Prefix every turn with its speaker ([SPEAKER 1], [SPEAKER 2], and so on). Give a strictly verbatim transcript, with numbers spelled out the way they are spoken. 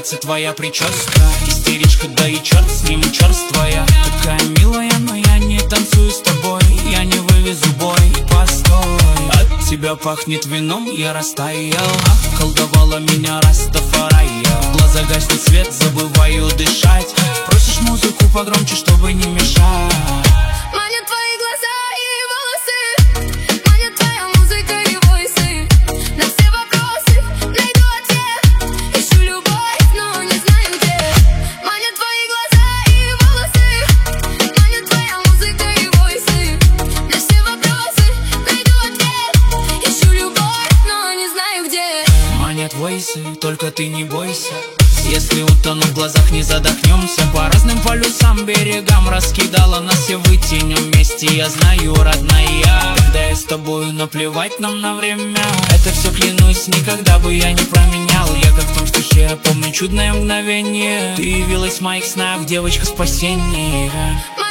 [SPEAKER 1] нравится твоя прическа. Истеричка, да и черт с ним, черствая. Такая милая, но я не танцую с тобой. Я не вывезу бой, постой. От тебя пахнет вином, я растаял. Околдовала меня Растафарайя. В глаза гаснет свет, забываю дышать. Просишь музыку погромче, чтобы не мешать.
[SPEAKER 2] Манят твои глаза и волосы, манят твоя музыка и войсы. На все вопросы найду ответ. Ищу любовь, но не знаю где. Манят твои глаза и волосы, манят твоя музыка и войсы. На все вопросы найду ответ. Ищу любовь, но не знаю где.
[SPEAKER 1] Манят войсы, только ты не бойся. Если утону в глазах, не задохнемся. По разным полюсам, берегам раскидала нас, все вытянем вместе. Я знаю, родная, когда я с тобою, наплевать нам на время. Это все, клянусь, никогда бы я не променял. Я как в том стихе, я помню чудное мгновение. Ты явилась в моих снах, девочка спасения.